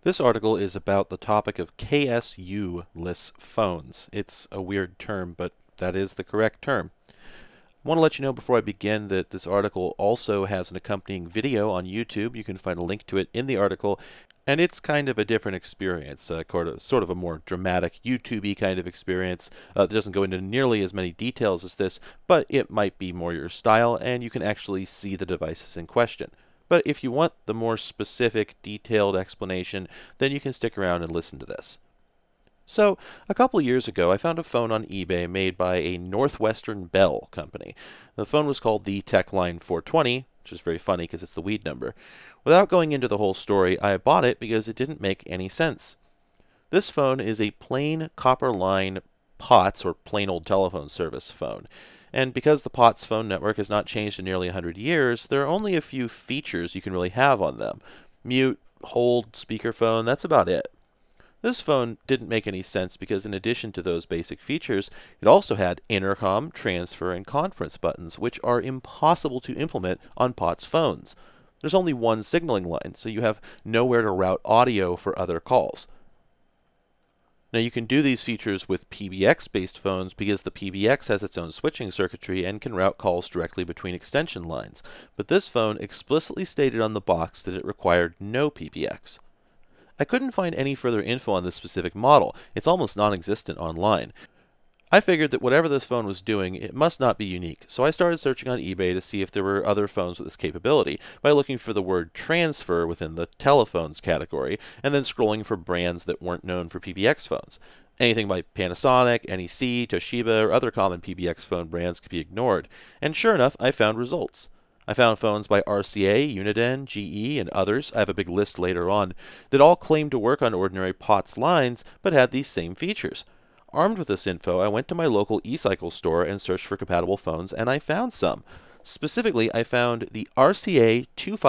This article is about the topic of KSU-less phones. It's a weird term, but that is the correct term. I want to let you know before I begin that this article also has an accompanying video on YouTube. You can find a link to it in the article, and it's kind of a different experience, sort of a more dramatic, YouTube-y kind of experience. That doesn't go into nearly as many details as this, but it might be more your style, and you can actually see the devices in question. But if you want the more specific, detailed explanation, then you can stick around and listen to this. So, a couple years ago, I found a phone on eBay made by a Northwestern Bell company. The phone was called the Techline 420, which is very funny because it's the weed number. Without going into the whole story, I bought it because it didn't make any sense. This phone is a plain copper line POTS, or plain old telephone service phone. And because the POTS phone network has not changed in nearly 100 years, there are only a few features you can really have on them. Mute, hold, speakerphone, that's about it. This phone didn't make any sense because in addition to those basic features, it also had intercom, transfer, and conference buttons, which are impossible to implement on POTS phones. There's only one signaling line, so you have nowhere to route audio for other calls. Now you can do these features with PBX-based phones because the PBX has its own switching circuitry and can route calls directly between extension lines, but this phone explicitly stated on the box that it required no PBX. I couldn't find any further info on this specific model. It's almost non-existent online. I figured that whatever this phone was doing, it must not be unique, so I started searching on eBay to see if there were other phones with this capability by looking for the word transfer within the telephones category, and then scrolling for brands that weren't known for PBX phones. Anything by Panasonic, NEC, Toshiba, or other common PBX phone brands could be ignored, and sure enough, I found results. I found phones by RCA, Uniden, GE, and others, I have a big list later on, that all claimed to work on ordinary POTS lines, but had these same features. Armed with this info, I went to my local eCycle store and searched for compatible phones, and I found some. Specifically, I found the RCA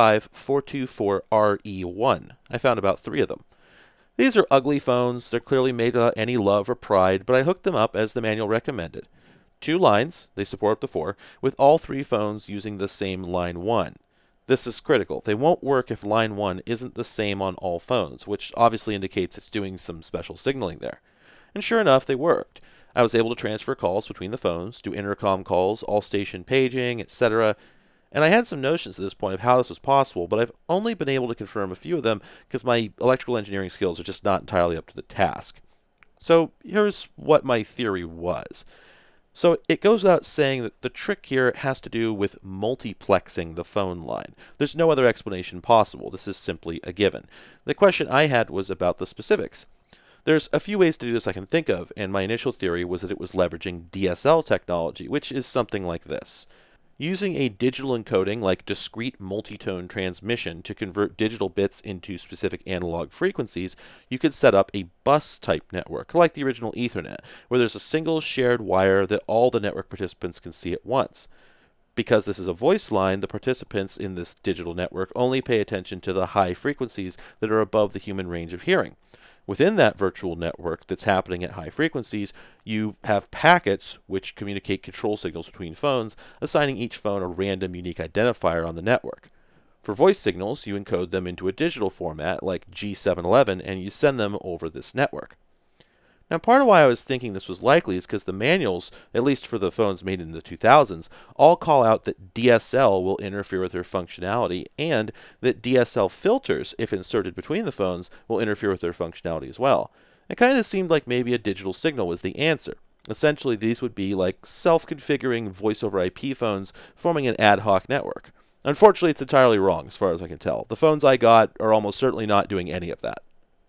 25424RE1. I found about 3 of them. These are ugly phones. They're clearly made without any love or pride, but I hooked them up as the manual recommended. 2 lines, they support up to 4, with all 3 phones using the same line 1. This is critical. They won't work if line 1 isn't the same on all phones, which obviously indicates it's doing some special signaling there. And sure enough, they worked. I was able to transfer calls between the phones, do intercom calls, all station paging, etc. And I had some notions at this point of how this was possible, but I've only been able to confirm a few of them because my electrical engineering skills are just not entirely up to the task. So here's what my theory was. So it goes without saying that the trick here has to do with multiplexing the phone line. There's no other explanation possible. This is simply a given. The question I had was about the specifics. There's a few ways to do this I can think of, and my initial theory was that it was leveraging DSL technology, which is something like this. Using a digital encoding like discrete multitone transmission to convert digital bits into specific analog frequencies, you could set up a bus-type network, like the original Ethernet, where there's a single shared wire that all the network participants can see at once. Because this is a voice line, the participants in this digital network only pay attention to the high frequencies that are above the human range of hearing. Within that virtual network that's happening at high frequencies, you have packets which communicate control signals between phones, assigning each phone a random unique identifier on the network. For voice signals, you encode them into a digital format like G711 and you send them over this network. Now, part of why I was thinking this was likely is because the manuals, at least for the phones made in the 2000s, all call out that DSL will interfere with their functionality and that DSL filters, if inserted between the phones, will interfere with their functionality as well. It kind of seemed like maybe a digital signal was the answer. Essentially, these would be like self-configuring voice over IP phones forming an ad hoc network. Unfortunately, it's entirely wrong as far as I can tell. The phones I got are almost certainly not doing any of that.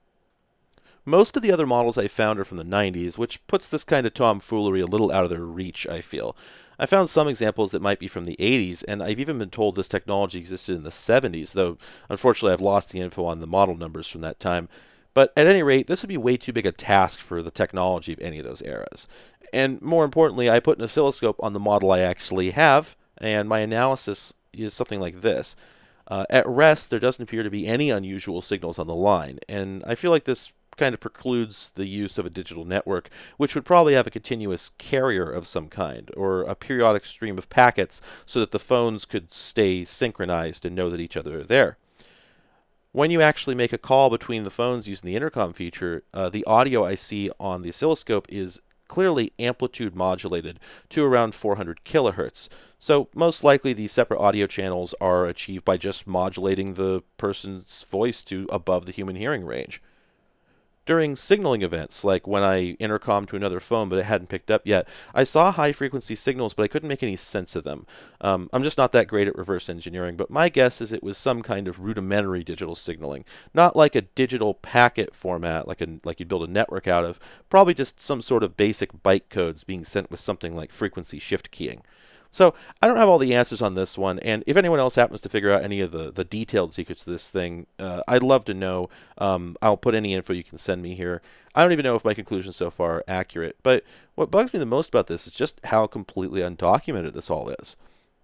Most of the other models I found are from the 90s, which puts this kind of tomfoolery a little out of their reach, I feel. I found some examples that might be from the 80s, and I've even been told this technology existed in the 70s, though unfortunately I've lost the info on the model numbers from that time. But at any rate, this would be way too big a task for the technology of any of those eras. And more importantly, I put an oscilloscope on the model I actually have, and my analysis is something like this. At rest, there doesn't appear to be any unusual signals on the line, and I feel like this kind of precludes the use of a digital network, which would probably have a continuous carrier of some kind, or a periodic stream of packets so that the phones could stay synchronized and know that each other are there. When you actually make a call between the phones using the intercom feature, the audio I see on the oscilloscope is clearly amplitude modulated to around 400 kilohertz. So most likely these separate audio channels are achieved by just modulating the person's voice to above the human hearing range. During signaling events, like when I intercom to another phone but it hadn't picked up yet, I saw high frequency signals, but I couldn't make any sense of them. I'm just not that great at reverse engineering, but my guess is it was some kind of rudimentary digital signaling, not like a digital packet format like you'd build a network out of, probably just some sort of basic byte codes being sent with something like frequency shift keying. So I don't have all the answers on this one, and if anyone else happens to figure out any of the detailed secrets of this thing, I'd love to know. I'll put any info you can send me here. I don't even know if my conclusions so far are accurate, but what bugs me the most about this is just how completely undocumented this all is.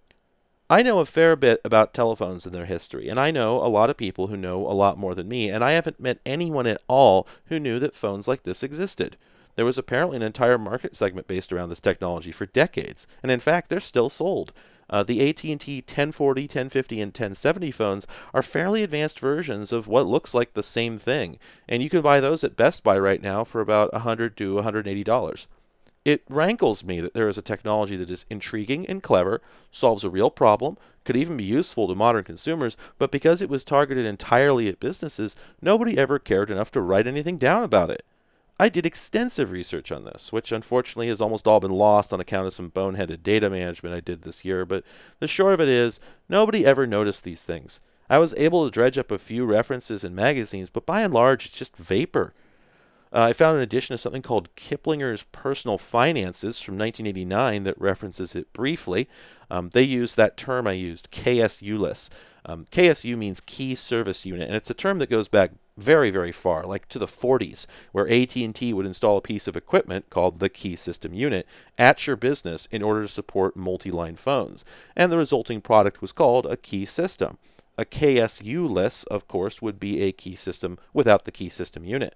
I know a fair bit about telephones and their history, and I know a lot of people who know a lot more than me, and I haven't met anyone at all who knew that phones like this existed. There was apparently an entire market segment based around this technology for decades, and in fact, they're still sold. The AT&T 1040, 1050, and 1070 phones are fairly advanced versions of what looks like the same thing, and you can buy those at Best Buy right now for about $100 to $180. It rankles me that there is a technology that is intriguing and clever, solves a real problem, could even be useful to modern consumers, but because it was targeted entirely at businesses, nobody ever cared enough to write anything down about it. I did extensive research on this, which unfortunately has almost all been lost on account of some boneheaded data management I did this year, but the short of it is, nobody ever noticed these things. I was able to dredge up a few references in magazines, but by and large, it's just vapor. I found an edition of something called Kiplinger's Personal Finances from 1989 that references it briefly. They used that term I used, KSU-less. KSU means Key Service Unit, and it's a term that goes back very, very far, like to the 40s, where AT&T would install a piece of equipment called the Key System Unit at your business in order to support multi-line phones, and the resulting product was called a key system. A KSU-less, of course, would be a key system without the Key System Unit.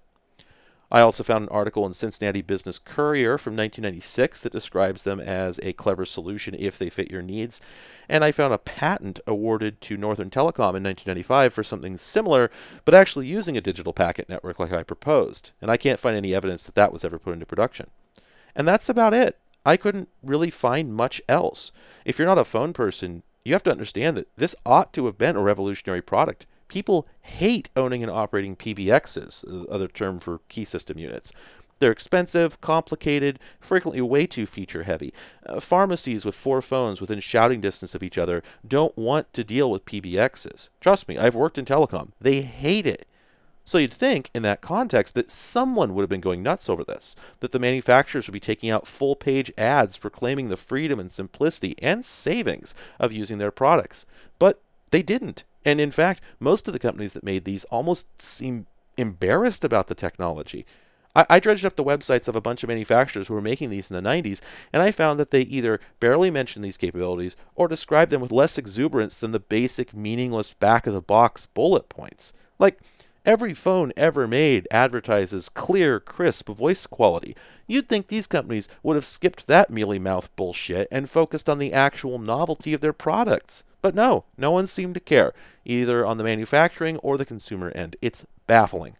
I also found an article in Cincinnati Business Courier from 1996 that describes them as a clever solution if they fit your needs. And I found a patent awarded to Northern Telecom in 1995 for something similar, but actually using a digital packet network like I proposed. And I can't find any evidence that that was ever put into production. And that's about it. I couldn't really find much else. If you're not a phone person, you have to understand that this ought to have been a revolutionary product. People hate owning and operating PBXs, other term for key system units. They're expensive, complicated, frequently way too feature heavy. Pharmacies with 4 phones within shouting distance of each other don't want to deal with PBXs. Trust me, I've worked in telecom. They hate it. So you'd think, in that context, that someone would have been going nuts over this, that the manufacturers would be taking out full-page ads proclaiming the freedom and simplicity and savings of using their products. But they didn't. And in fact, most of the companies that made these almost seem embarrassed about the technology. I dredged up the websites of a bunch of manufacturers who were making these in the 90s, and I found that they either barely mentioned these capabilities or described them with less exuberance than the basic, meaningless back-of-the-box bullet points. Like, every phone ever made advertises clear, crisp voice quality. You'd think these companies would have skipped that mealy-mouth bullshit and focused on the actual novelty of their products. But no one seemed to care, either on the manufacturing or the consumer end. It's baffling.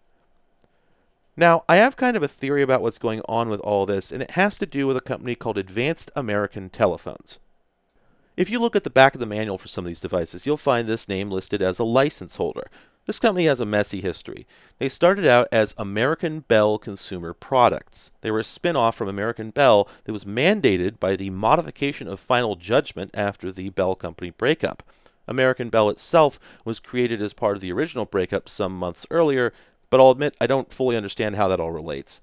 Now, I have kind of a theory about what's going on with all this, and it has to do with a company called Advanced American Telephones. If you look at the back of the manual for some of these devices, you'll find this name listed as a license holder. This company has a messy history. They started out as American Bell Consumer Products. They were a spin-off from American Bell that was mandated by the modification of final judgment after the Bell Company breakup. American Bell itself was created as part of the original breakup some months earlier, but I'll admit I don't fully understand how that all relates.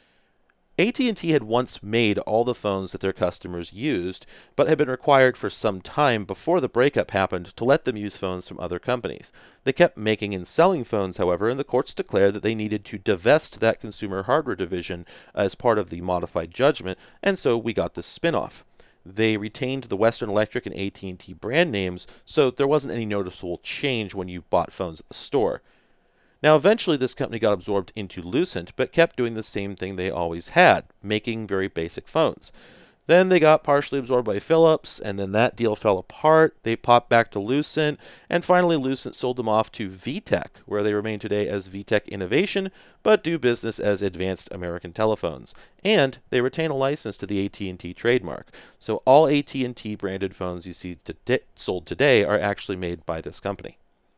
AT&T had once made all the phones that their customers used, but had been required for some time before the breakup happened to let them use phones from other companies. They kept making and selling phones, however, and the courts declared that they needed to divest that consumer hardware division as part of the modified judgment, and so we got this spin-off. They retained the Western Electric and AT&T brand names, so there wasn't any noticeable change when you bought phones at the store. Now, eventually this company got absorbed into Lucent, but kept doing the same thing they always had, making very basic phones. Then they got partially absorbed by Philips, and then that deal fell apart. They popped back to Lucent, and finally Lucent sold them off to VTech, where they remain today as VTech Innovation, but do business as Advanced American Telephones. And they retain a license to the AT&T trademark. So all AT&T branded phones you see sold today are actually made by this company.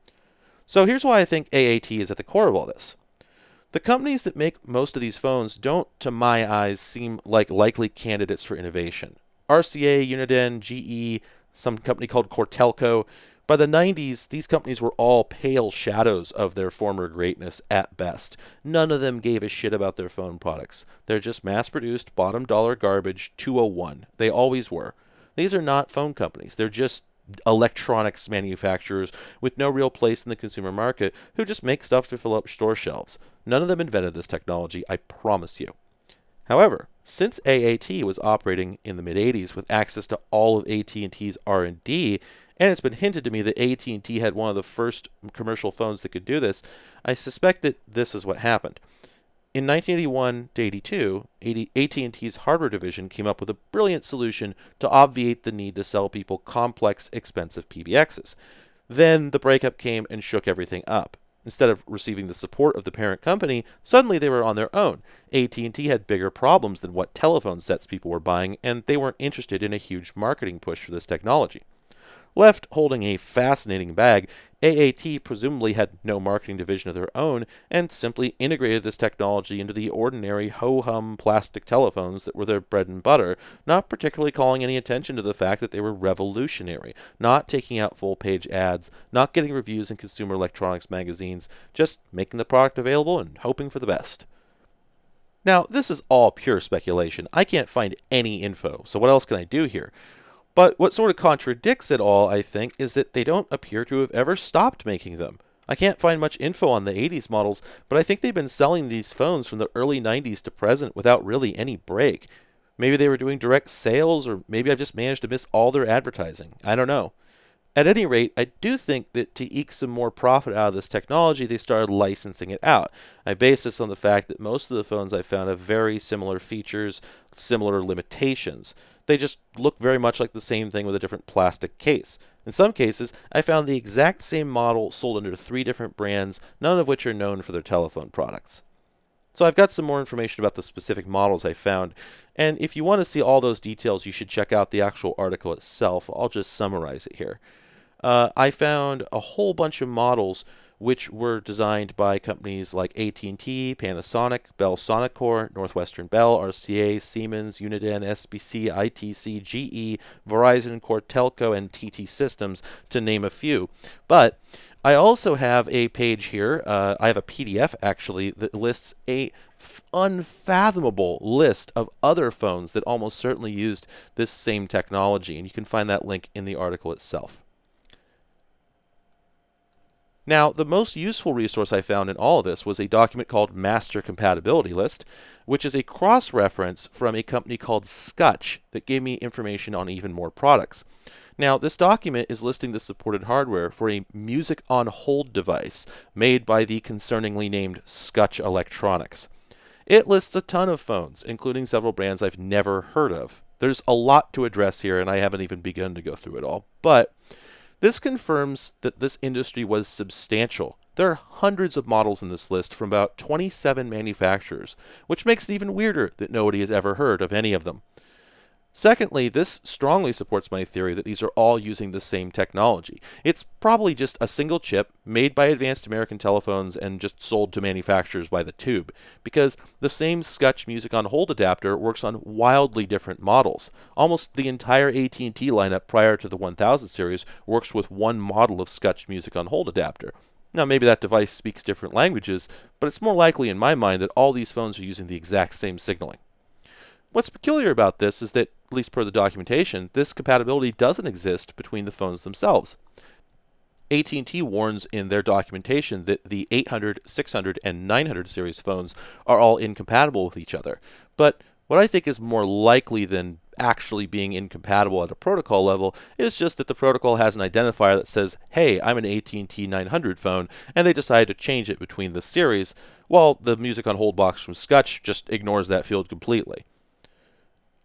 So here's why I think AAT is at the core of all this. The companies that make most of these phones don't, to my eyes, seem like likely candidates for innovation. RCA, Uniden, GE, some company called Cortelco. By the 90s, these companies were all pale shadows of their former greatness at best. None of them gave a shit about their phone products. They're just mass-produced, bottom-dollar garbage 201. They always were. These are not phone companies. They're just electronics manufacturers with no real place in the consumer market who just make stuff to fill up store shelves. None of them invented this technology, I promise you. However, since AAT was operating in the mid-80s with access to all of AT&T's R&D, and it's been hinted to me that AT&T had one of the first commercial phones that could do this, I suspect that this is what happened. In 1981 to 82, AT&T's hardware division came up with a brilliant solution to obviate the need to sell people complex, expensive PBXs. Then the breakup came and shook everything up. Instead of receiving the support of the parent company, suddenly they were on their own. AT&T had bigger problems than what telephone sets people were buying, and they weren't interested in a huge marketing push for this technology. Left holding a fascinating bag, AAT presumably had no marketing division of their own and simply integrated this technology into the ordinary ho-hum plastic telephones that were their bread and butter, not particularly calling any attention to the fact that they were revolutionary, not taking out full-page ads, not getting reviews in consumer electronics magazines, just making the product available and hoping for the best. Now, this is all pure speculation. I can't find any info, so what else can I do here? But what sort of contradicts it all, I think, is that they don't appear to have ever stopped making them. I can't find much info on the 80s models, but I think they've been selling these phones from the early 90s to present without really any break. Maybe they were doing direct sales, or maybe I've just managed to miss all their advertising. I don't know. At any rate, I do think that to eke some more profit out of this technology, they started licensing it out. I base this on the fact that most of the phones I found have very similar features, similar limitations. They just look very much like the same thing with a different plastic case. In some cases, I found the exact same model sold under 3 different brands, none of which are known for their telephone products. So I've got some more information about the specific models I found, and if you want to see all those details, you should check out the actual article itself. I'll just summarize it here. I found a whole bunch of models which were designed by companies like AT&T, Panasonic, Bell Sonicor, Northwestern Bell, RCA, Siemens, Uniden, SBC, ITC, GE, Verizon, Cortelco, and TT Systems, to name a few. But I also have a page here, I have a PDF actually, that lists a unfathomable list of other phones that almost certainly used this same technology, and you can find that link in the article itself. Now, the most useful resource I found in all of this was a document called Master Compatibility List, which is a cross-reference from a company called Scutch that gave me information on even more products. Now, this document is listing the supported hardware for a music on hold device made by the concerningly named Scutch Electronics. It lists a ton of phones, including several brands I've never heard of. There's a lot to address here, and I haven't even begun to go through it all, but this confirms that this industry was substantial. There are hundreds of models in this list from about 27 manufacturers, which makes it even weirder that nobody has ever heard of any of them. Secondly, this strongly supports my theory that these are all using the same technology. It's probably just a single chip made by Advanced American Telephones and just sold to manufacturers by the tube, because the same Scutch Music on Hold adapter works on wildly different models. Almost the entire AT&T lineup prior to the 1000 series works with one model of Scutch Music on Hold adapter. Now, maybe that device speaks different languages, but it's more likely in my mind that all these phones are using the exact same signaling. What's peculiar about this is that, at least per the documentation, this compatibility doesn't exist between the phones themselves. AT&T warns in their documentation that the 800, 600, and 900 series phones are all incompatible with each other. But what I think is more likely than actually being incompatible at a protocol level is just that the protocol has an identifier that says, hey, I'm an AT&T 900 phone, and they decide to change it between the series, while the Music on Hold box from Scutch just ignores that field completely.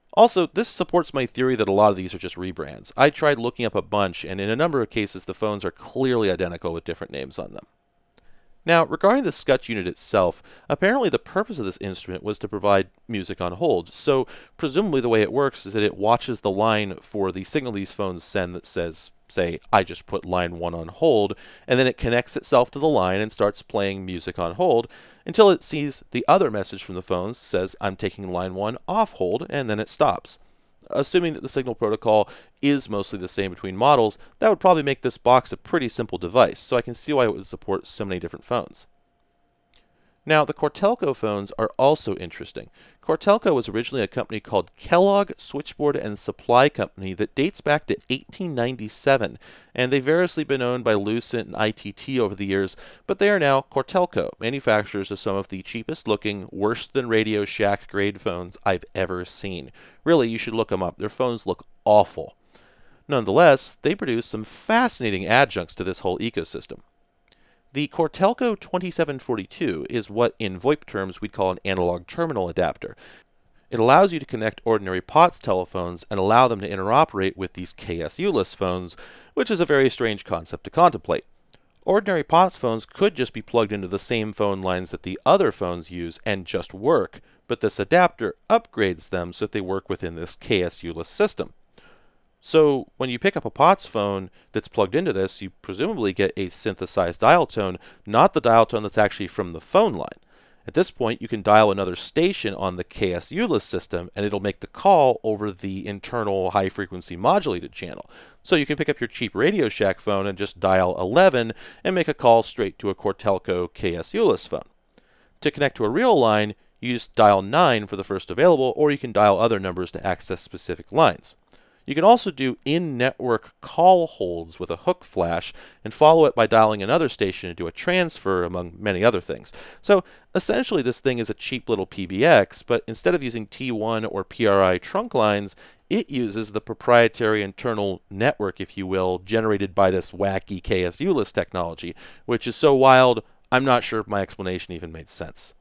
Also, this supports my theory that a lot of these are just rebrands. I tried looking up a bunch, and in a number of cases, the phones are clearly identical with different names on them. Now, regarding the SCUTCH unit itself, apparently the purpose of this instrument was to provide music on hold. So, presumably the way it works is that it watches the line for the signal these phones send that says, say, I just put line 1 on hold, and then it connects itself to the line and starts playing music on hold until it sees the other message from the phones says, I'm taking line 1 off hold, and then it stops. Assuming that the signal protocol is mostly the same between models, that would probably make this box a pretty simple device, so I can see why it would support so many different phones. Now, the Cortelco phones are also interesting. Cortelco was originally a company called Kellogg Switchboard and Supply Company that dates back to 1897, and they've variously been owned by Lucent and ITT over the years, but they are now Cortelco, manufacturers of some of the cheapest looking, worse than Radio Shack grade phones I've ever seen. Really, you should look them up. Their phones look awful. Nonetheless, they produce some fascinating adjuncts to this whole ecosystem. The Cortelco 2742 is what in VoIP terms we'd call an analog terminal adapter. It allows you to connect ordinary POTS telephones and allow them to interoperate with these KSU-less phones, which is a very strange concept to contemplate. Ordinary POTS phones could just be plugged into the same phone lines that the other phones use and just work, but this adapter upgrades them so that they work within this KSU-less system. So when you pick up a POTS phone that's plugged into this, you presumably get a synthesized dial tone, not the dial tone that's actually from the phone line. At this point, you can dial another station on the KSU-less system, and it'll make the call over the internal high-frequency modulated channel. So you can pick up your cheap Radio Shack phone and just dial 11 and make a call straight to a Cortelco KSU-less phone. To connect to a real line, you just dial 9 for the first available, or you can dial other numbers to access specific lines. You can also do in-network call holds with a hook flash and follow it by dialing another station to do a transfer, among many other things. So essentially this thing is a cheap little PBX, but instead of using T1 or PRI trunk lines, it uses the proprietary internal network, if you will, generated by this wacky KSU-less technology, which is so wild, I'm not sure if my explanation even made sense.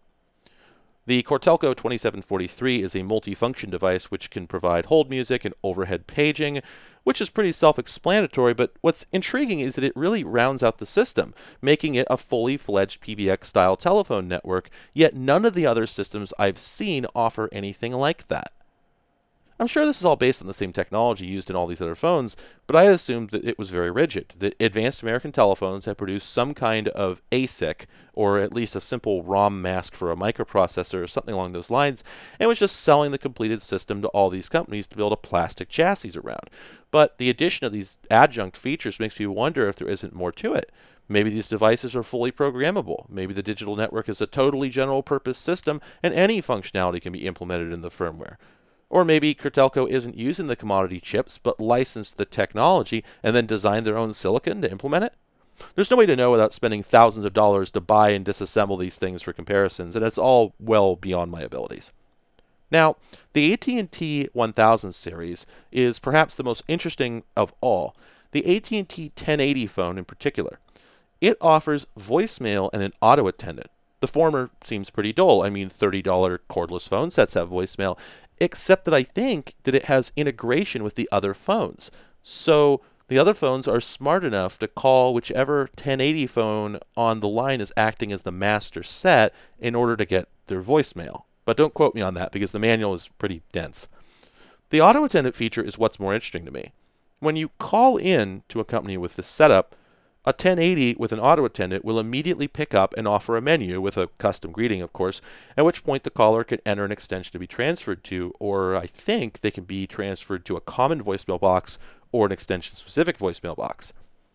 The Cortelco 2743 is a multifunction device which can provide hold music and overhead paging, which is pretty self-explanatory, but what's intriguing is that it really rounds out the system, making it a fully fledged PBX-style telephone network, yet none of the other systems I've seen offer anything like that. I'm sure this is all based on the same technology used in all these other phones, but I assumed that it was very rigid, that Advanced American Telephones had produced some kind of ASIC, or at least a simple ROM mask for a microprocessor or something along those lines, and was just selling the completed system to all these companies to build a plastic chassis around. But the addition of these adjunct features makes me wonder if there isn't more to it. Maybe these devices are fully programmable. Maybe the digital network is a totally general-purpose system, and any functionality can be implemented in the firmware. Or maybe Cortelco isn't using the commodity chips, but licensed the technology and then designed their own silicon to implement it. There's no way to know without spending thousands of dollars to buy and disassemble these things for comparisons, and it's all well beyond my abilities. Now, the AT&T 1000 series is perhaps the most interesting of all, the AT&T 1080 phone in particular. It offers voicemail and an auto attendant. The former seems pretty dull. I mean, $30 cordless phone sets have voicemail, except that I think that it has integration with the other phones. So the other phones are smart enough to call whichever 1080 phone on the line is acting as the master set in order to get their voicemail. But don't quote me on that because the manual is pretty dense. The auto attendant feature is what's more interesting to me. When you call in to a company with this setup, a 1080 with an auto attendant will immediately pick up and offer a menu with a custom greeting, of course, at which point the caller can enter an extension to be transferred to, or I think they can be transferred to a common voicemail box or an extension-specific voicemail box.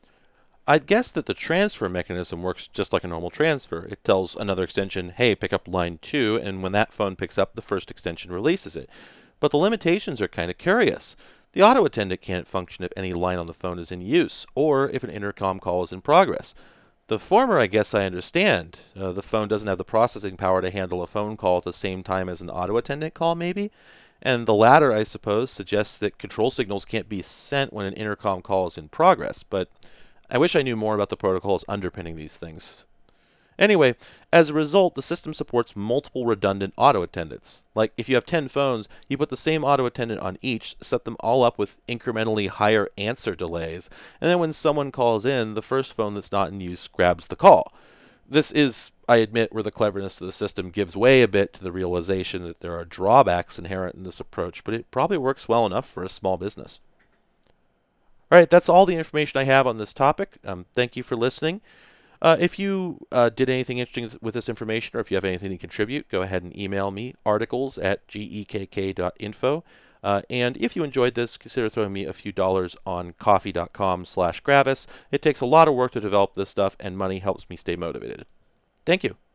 I'd guess that the transfer mechanism works just like a normal transfer. It tells another extension, hey, pick up line 2, and when that phone picks up, the first extension releases it. But the limitations are kind of curious. The auto attendant can't function if any line on the phone is in use, or if an intercom call is in progress. The former, I guess I understand. The phone doesn't have the processing power to handle a phone call at the same time as an auto attendant call, maybe? And the latter, I suppose, suggests that control signals can't be sent when an intercom call is in progress, but I wish I knew more about the protocols underpinning these things. Anyway, as a result, the system supports multiple redundant auto attendants. Like if you have 10 phones, you put the same auto attendant on each, set them all up with incrementally higher answer delays, and then when someone calls in, the first phone that's not in use grabs the call. This is, I admit, where the cleverness of the system gives way a bit to the realization that there are drawbacks inherent in this approach, but it probably works well enough for a small business. All right, that's all the information I have on this topic. Thank you for listening. If you did anything interesting with this information, or if you have anything to contribute, go ahead and email me, articles@gekk.info. And if you enjoyed this, consider throwing me a few dollars on coffee.com/Gravis. It takes a lot of work to develop this stuff, and money helps me stay motivated. Thank you.